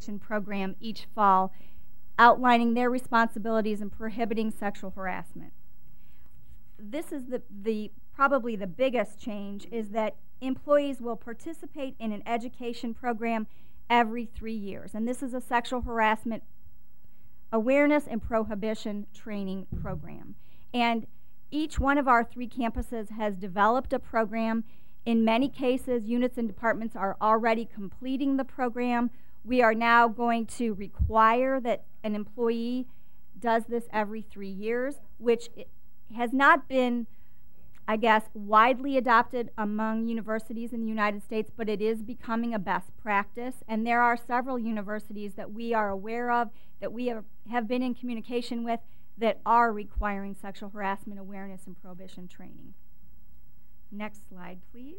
education program each fall, outlining their responsibilities and prohibiting sexual harassment. This is probably the biggest change, is that employees will participate in an education program every 3 years. And this is a sexual harassment awareness and prohibition training program. And each one of our 3 campuses has developed a program. In many cases, units and departments are already completing the program. We are now going to require that an employee does this every 3 years, which has not been, I guess, widely adopted among universities in the United States, but it is becoming a best practice. And there are several universities that we are aware of, that we have been in communication with, that are requiring sexual harassment awareness and prohibition training. Next slide, please.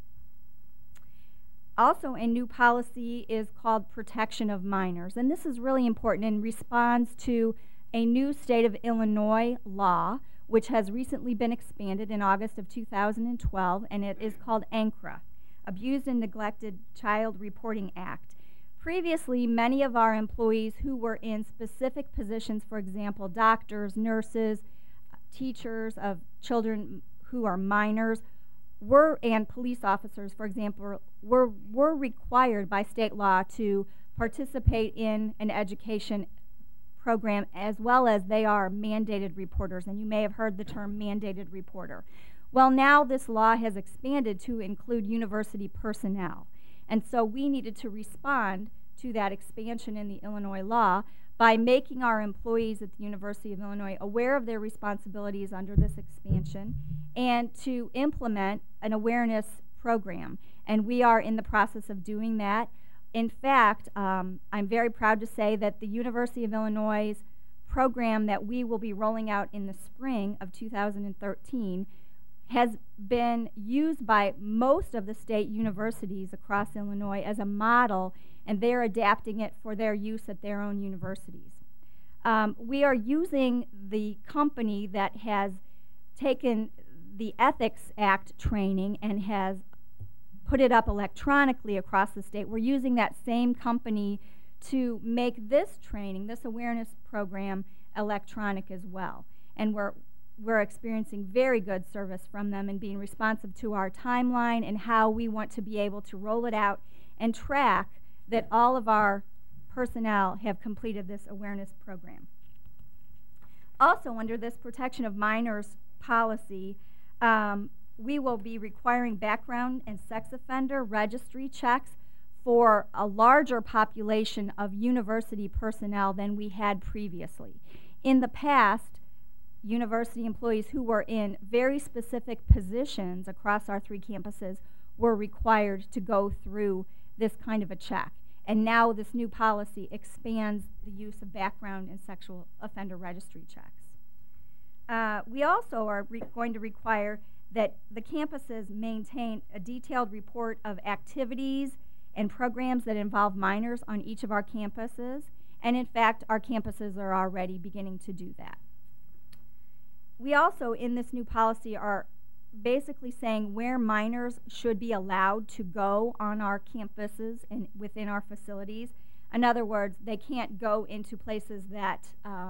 Also, a new policy is called protection of minors, and this is really important and responds to a new state of Illinois law, which has recently been expanded in August of 2012, and it is called ANCRA, Abused and Neglected Child Reporting Act. Previously, many of our employees who were in specific positions, for example, doctors, nurses, teachers of children who are minors, and police officers, for example, were required by state law to participate in an education program, as well as they are mandated reporters. And you may have heard the term mandated reporter. Well, now this law has expanded to include university personnel. And so we needed to respond to that expansion in the Illinois law by making our employees at the University of Illinois aware of their responsibilities under this expansion and to implement an awareness program. And we are in the process of doing that. In fact, I'm very proud to say that the University of Illinois' program that we will be rolling out in the spring of 2013 has been used by most of the state universities across Illinois as a model, and they're adapting it for their use at their own universities. We are using the company that has taken the Ethics Act training and has put it up electronically across the state. We're using that same company to make this training, this awareness program, electronic as well. And we're experiencing very good service from them and being responsive to our timeline and how we want to be able to roll it out and track that all of our personnel have completed this awareness program. Also, under this protection of minors policy, we will be requiring background and sex offender registry checks for a larger population of university personnel than we had previously. In the past, university employees who were in very specific positions across our 3 campuses were required to go through this kind of a check. And now this new policy expands the use of background and sexual offender registry checks. We also are going to require that the campuses maintain a detailed report of activities and programs that involve minors on each of our campuses. And in fact, our campuses are already beginning to do that. We also, in this new policy, are basically saying where minors should be allowed to go on our campuses and within our facilities. In other words, they can't go into places that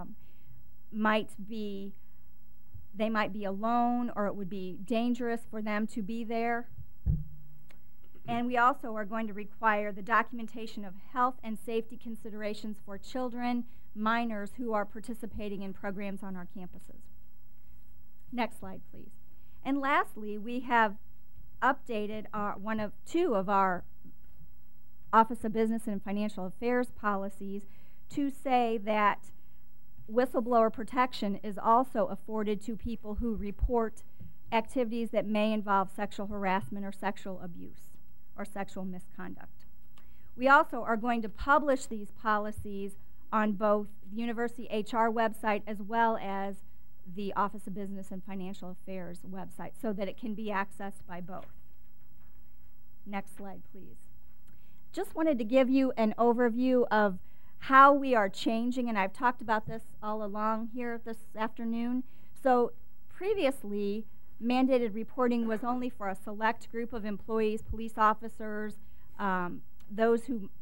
they might be alone, or it would be dangerous for them to be there. And we also are going to require the documentation of health and safety considerations for children, minors who are participating in programs on our campuses. Next slide, please. And lastly, we have updated two of our Office of Business and Financial Affairs policies to say that whistleblower protection is also afforded to people who report activities that may involve sexual harassment or sexual abuse or sexual misconduct. We also are going to publish these policies on both the University HR website as well as the Office of Business and Financial Affairs website so that it can be accessed by both. Next slide, please. Just wanted to give you an overview of how we are changing, and I've talked about this all along here this afternoon. So previously, mandated reporting was only for a select group of employees, police officers, those who